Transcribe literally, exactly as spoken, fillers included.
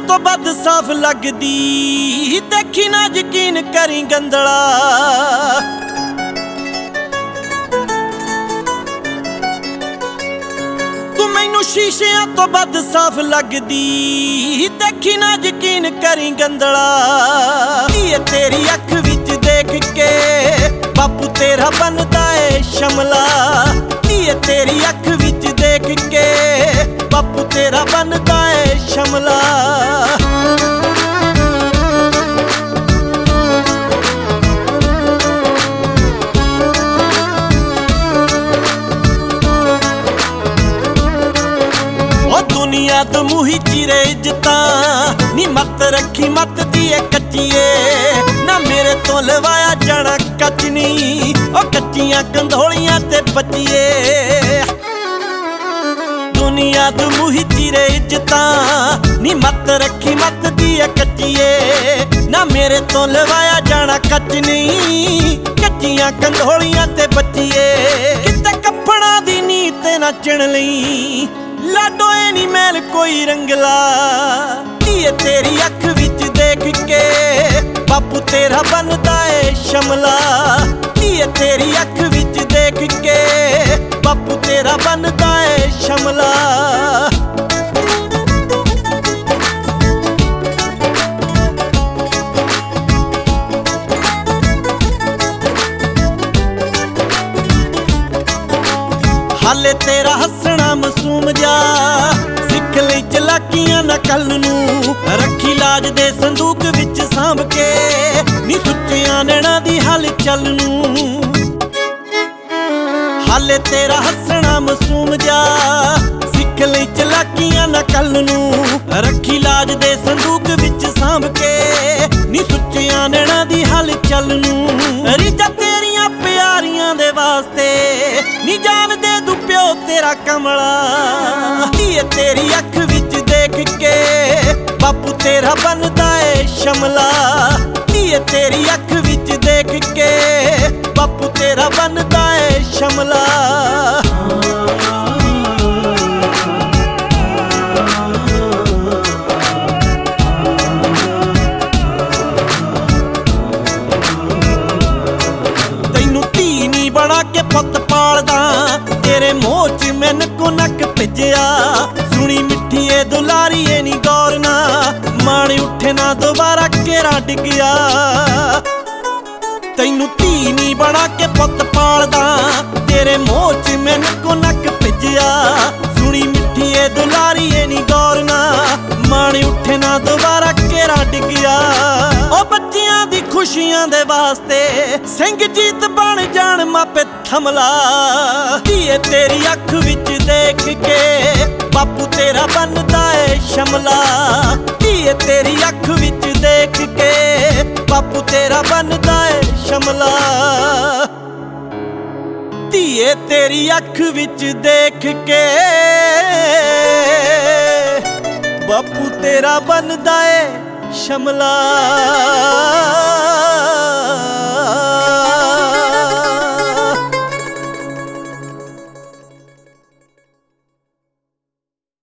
तो बद साफ लगदी, देखी ना यकीन करी गंदला। तू मैनू शीशियां तो बद साफ लगदी, देखी ना यकीन करी गंदला। ये तेरी अख विच देख के बापू तेरा बनदा है शमला। ये तेरी अख विच देख के बापू तेरा बनदा है शमला। दुनिया तो मूही चिरे इज्जतां नी मत रखी मत दिए कच्चिए। ना मेरे तो लवाया जाना कच नी, ओ कच्चियां कंधोलियां ते बचिए। दुनिया तो मूही चिरे इज्जतां नी मत रखी मत दिए कच्चिए। ना मेरे तो लवाया जाना कच नी, कच्चियां कंधोलियां ते बचिए। किते कपड़ा दी नीत ना चिण लई, लाडो ए नी मैल कोई रंगला। ये तेरी अख विच देख के बापू तेरा बनदा है शमला। ये तेरी अख विच देख के बापू तेरा बनदा है शमला। हाले तेरा हसना मासूम जा, सिख लई चलाकियां ना कल नूं। रखी लाज दे संदूक विच सांभ के, नी सुच्चियां नैणां दी हलचल नूं। हाले तेरा हसना मासूम जा, सिख लई चलाकियां ना कल नूं। रखी लाज दे संदूक विच सांभ के, नी सुच्चियां नैणां दी हलचल नूं। रीझां तेरियां प्यारियां दे वास्ते, नी जान दे दू प्यो तेरा कमला। ये तेरी अख विच देख के बापू तेरा बनदा है शमला। ये तेरी अख विच देख के बापू तेरा बनदा है शमला। तैनू धी नी बना के पुत पालदा, तेरे मोह च मैन को नक भिजया। सुनी मिठी ए दुलारी ए नी गौर ना, मान उठे ना दोबारा केरा डिगया। तैनू धी नी बना के पुत पालदा, तेरे मोह च मैन को नक भिजया। सुनी मिठी ए दुलारी ए नी गौर ना, मान उठे ना दोबारा केरा डिगया। ओ बच्चियां दी खुशियां दे वास्ते सिंह जीत बन जान मापे थमला। ये तेरी अख विच देख के बापू तेरा बनदा है शमला। ये तेरी अख विच देख के बापू तेरा बनदा है शमला। धीए तेरी अख विच देख के बापू तेरा बनदा है शमला।